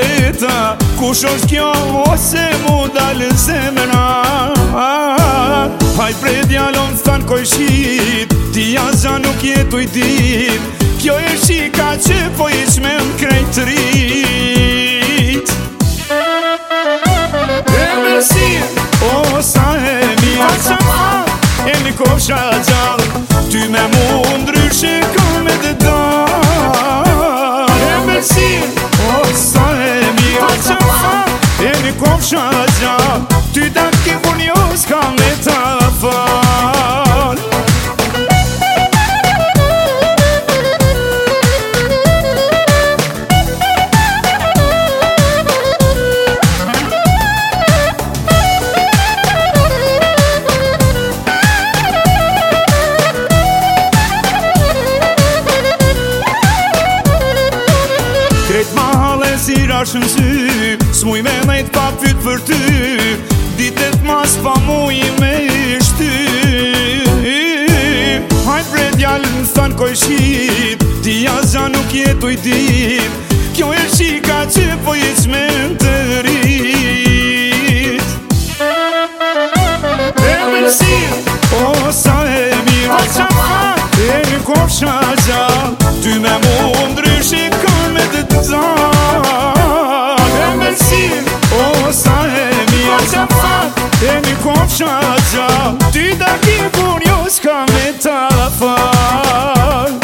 jeta. Kush është kjo ose mu dalë zemra? Hajt prej djallon s'tan koj shqit, ti asgja nuk jetu i dit. Kjo e shika që po i qme m'krejt rrit. E mërësin, o sa e mija qama, e mi kofsha gjallë, ty me mu ndryshe kom me të dalë. E mërësin, o sa e mija qama, e mi kofsha gjallë, ty da kipun jo s'ka me ta falë. Krejt mahale si rashën sy, s'muj me nejt pa pyt për ty, ditet mas pa muj me shty. Hajt bre djallën s'tan koj shqit, ti asgja nuk jetu i dit. Kjo e shika që po i qme të rrit. E mërësin, o sa e mija qama, e një kofsha gjallë, ty me mu ndryshe kom me të dalë. E mërësin, o sa e mija qama, e një kofsha gjallë, ty da kipun jo s'ka me ta falë.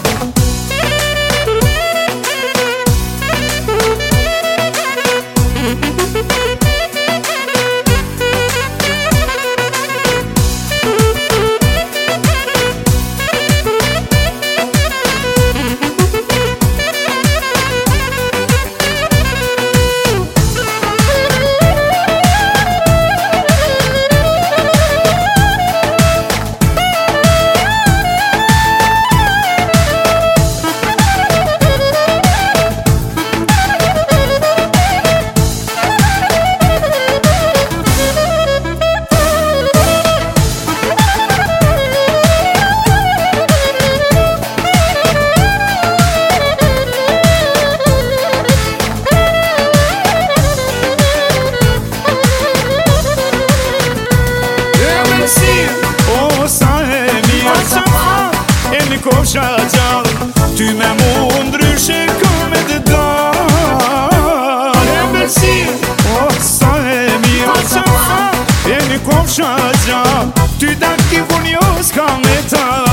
O sa e mija qama, e një kofsha gjallë, ty me mu ndryshe kom me të dalë. E mërësin, o sa e mija qama, e një kofsha gjallë, ty da kipun jo s'ka me ta